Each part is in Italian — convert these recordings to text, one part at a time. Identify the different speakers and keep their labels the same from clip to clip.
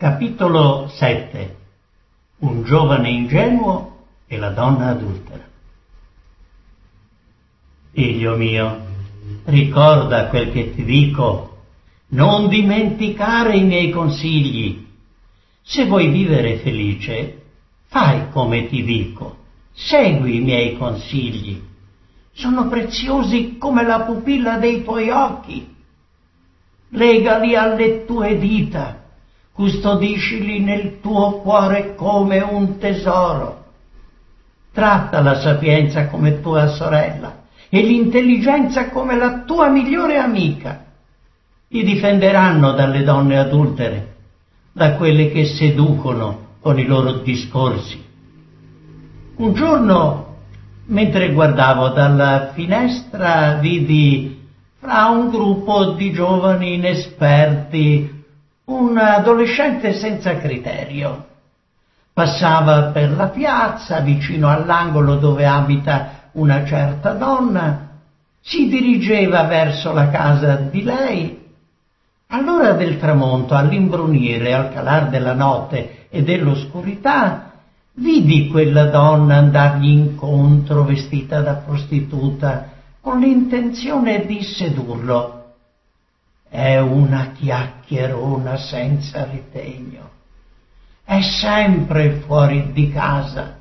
Speaker 1: Capitolo 7. Un giovane ingenuo e la donna adultera. Figlio mio, ricorda quel che ti dico, non dimenticare i miei consigli. Se vuoi vivere felice, fai come ti dico, segui i miei consigli. Sono preziosi come la pupilla dei tuoi occhi. Legali alle tue dita, custodiscili nel tuo cuore come un tesoro. Tratta la sapienza come tua sorella e l'intelligenza come la tua migliore amica. Ti difenderanno dalle donne adultere, da quelle che seducono con i loro discorsi. Un giorno, mentre guardavo dalla finestra, vidi fra un gruppo di giovani inesperti un adolescente senza criterio. Passava per la piazza vicino all'angolo dove abita una certa donna, si dirigeva verso la casa di lei. All'ora del tramonto, all'imbrunire, al calar della notte e dell'oscurità, vidi quella donna andargli incontro vestita da prostituta con l'intenzione di sedurlo. È una chiacchierona senza ritegno. È sempre fuori di casa.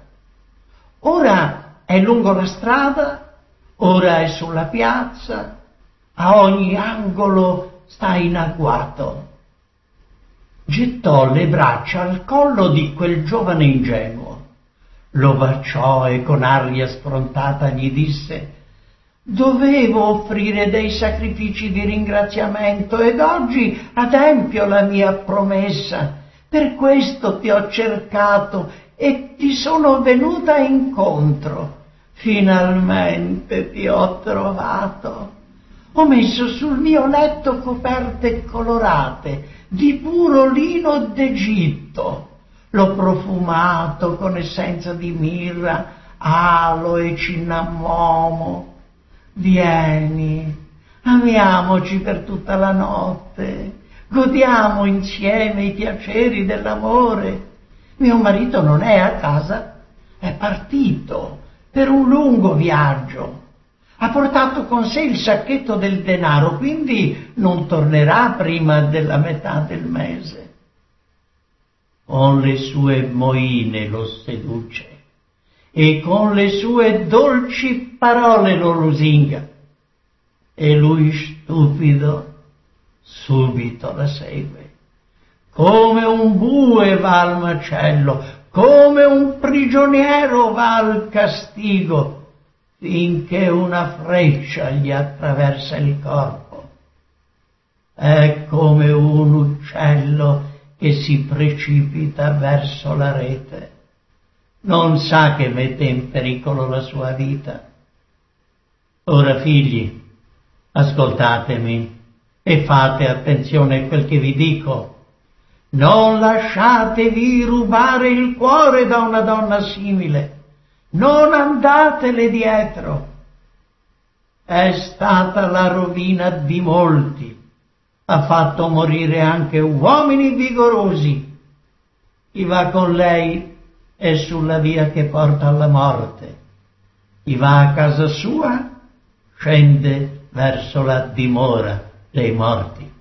Speaker 1: Ora è lungo la strada, ora è sulla piazza, a ogni angolo sta in agguato. Gettò le braccia al collo di quel giovane ingenuo, lo baciò e con aria sfrontata gli disse: «Dovevo offrire dei sacrifici di ringraziamento ed oggi adempio la mia promessa. Per questo ti ho cercato e ti sono venuta incontro. Finalmente ti ho trovato. Ho messo sul mio letto coperte colorate di puro lino d'Egitto. L'ho profumato con essenza di mirra, aloe e cinnamomo. Vieni, amiamoci per tutta la notte, godiamo insieme i piaceri dell'amore. Mio marito non è a casa, è partito per un lungo viaggio. Ha portato con sé il sacchetto del denaro, quindi non tornerà prima della metà del mese. Con le sue moine lo seduce e con le sue dolci parole lo lusinga. E lui, stupido, subito la segue. Come un bue va al macello, come un prigioniero va al castigo, finché una freccia gli attraversa il corpo. È come un uccello che si precipita verso la rete. Non sa che mette in pericolo la sua vita. Ora, figli, ascoltatemi e fate attenzione a quel che vi dico. Non lasciatevi rubare il cuore da una donna simile. Non andatele dietro. È stata la rovina di molti. Ha fatto morire anche uomini vigorosi. Chi va con lei è sulla via che porta alla morte. Chi va a casa sua scende verso la dimora dei morti.